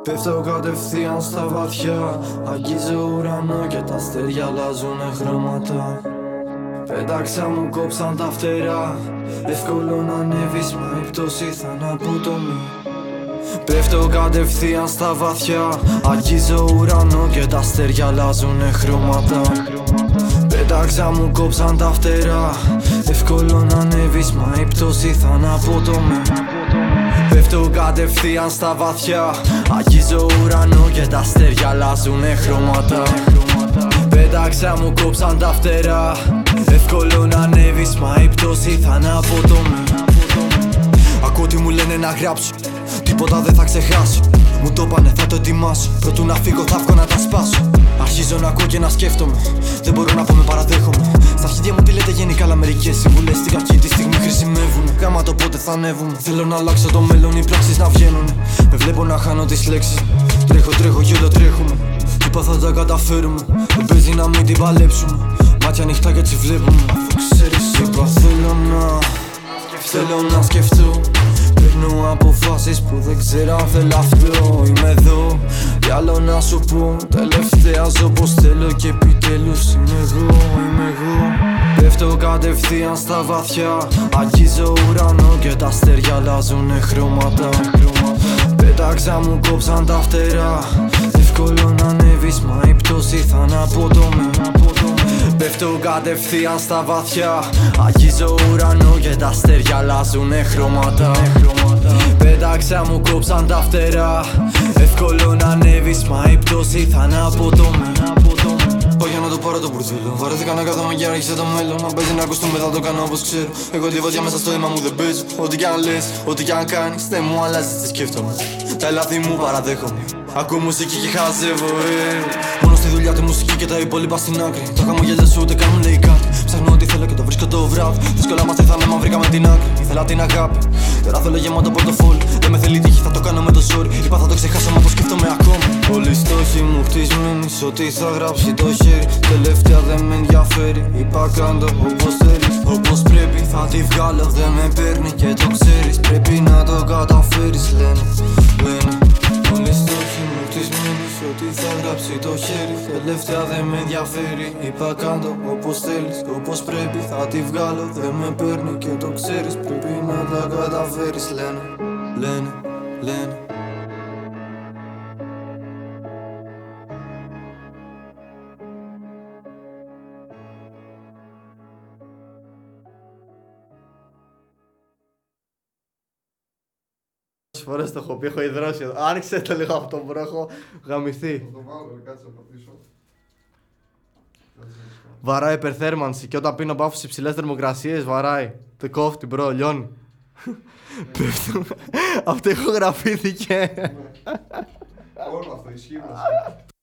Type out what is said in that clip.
Πέφτω κατευθείαν στα βαθιά. Αγγίζω ουρανό και τα αστέρια αλλάζουνε χρώματα. Πέταξα μου κόψαν τα φτερά. Εύκολο να ανέβεις, μα η πτώση θα είναι απότομη. Πέφτω κατευθείαν στα βαθιά. Αγγίζω ουρανό και τα αστέρια αλλάζουνε χρώματα. Πέταξα μου κόψαν τα φτερά. Εύκολο να ανέβεις, μα η πτώση θα είναι απότομη. Πέφτω κατευθείαν στα βαθιά. Αγγίζω ουρανό και τα αστέρια αλλάζουνε χρώματα. Πέταξα μου κόψαν τα φτερά. Εύκολο να ανέβεις, μα η πτώση θα είναι απότομη. Ακούω τι μου λένε να γράψω, τίποτα δεν θα ξεχάσω. Μου το πάνε, θα το ετοιμάσω. Προτού να φύγω θα βγω να τα σπάσω. Αρχίζω να ακούω και να σκέφτομαι. Δεν μπορώ να πω με παραδέχομαι. Στα αρχίδια μου τι λέτε γενικά, αλλά μερικές συμβουλές στην κακή τη στιγμή χρησιμεύουν. Κάμα το πότε θα ανέβουν. Θέλω να αλλάξω το μέλλον, οι πράξεις να βγαίνουν. Με βλέπω να χάνω τις λέξεις. Τρέχω και όλο τρέχουμε. Είπα θα τα καταφέρουμε. Δεν παίζει να μην την παλέψουμε. Μάτια ανοιχτά και έτσι βλέπουμε. Αφού ξέρεις, είπα θέλω να σκεφτώ. Παίρνω αποφάσεις που δεν ξέρω αν θέλω αυτό. Είμαι εδώ για άλλο να σου πω. Τελευταία ζω πως θέλω και επιτέλους είμαι εγώ. Πέφτω κατευθείαν στα βαθιά. Αγγίζω ουρανό και τα αστέρια αλλάζουνε χρώματα. Πέταξα μου κόψαν τα φτερά. Εύκολο να ανέβεις, μα η πτώση θα είναι απότομη. Πέφτω κατευθείαν στα βαθιά. Αγγίζω ουρανό και τα αστέρια αλλάζουνε χρώματα. Πέταξα μου κόψαν τα φτερά. Εύκολο να ανέβεις, μα η πτώση θα είναι απότομη. Πάω για να το πάρω το μπουρδέλο. Βαρέθηκα να κάθομαι και άρχισε το μέλλον. Να παίζει να ακουστούμε, θα το κάνω όπως ξέρω. Εγώ τη βόδια μέσα στο αίμα μου δεν παίζω. Ό,τι κι αν λες, ό,τι κι αν κάνεις, δεν μου αλλάζεις τι σκέφτομαι. Τα λάθη μου παραδέχομαι. Ακούω μουσική και χαζεύω, Μόνο στη δουλειά τη μουσική και τα υπόλοιπα στην άκρη. Τα χαμογέλια σου ούτε καν μου λέει κάτι. Ψάχνω ό,τι θέλω και το βρίσκω το βράδυ. Δύσκολα μαθαίναμε, μα βρήκαμε την άκρη. Ήθελα την αγάπη, τώρα θέλω γεμάτο πορτοφόλι. Δεν με θέλει τύχη, θα το κάνω με το ζόρι. Είπα θα το ξεχάσω, μα το σκέφτομαι ακόμα. Όλοι οι στόχοι μου χτισμένοι, σ' ό,τι θα γράψει το χέρι. Τελευταία δεν με ενδιαφέρει. Είπα κάντο όπως θέλεις, όπως πρέπει. Θα τη βγάλω, δεν με παίρνει και το ξέρεις. Πρέπει να το καταφέρεις, λένε. Όλοι οι στόχοι μου χτισμένοι, σ' ό,τι θα γράψει το χέρι. Τελευταία δεν με ενδιαφέρει. Είπα κάντο όπως θέλεις, όπως πρέπει. Θα τη βγάλω, δεν με παίρνει και το ξέρεις. Πρέπει να τα καταφέρεις, λένε. Φορές το έχω πει, έχω υδρώσει εδώ. Άνοιξε το λίγο από τον βρόχο, γαμηθεί. Θα το βάλω, κάτσε να πατήσω. Βαράει υπερθέρμανση και όταν πίνω μπάφους σε υψηλές θερμοκρασίες βαράει. Το κόφτει μπρο, λιώνει. Πέφτουμε. Αυτό ηχογραφήθηκε. Όλο αυτό ισχύει.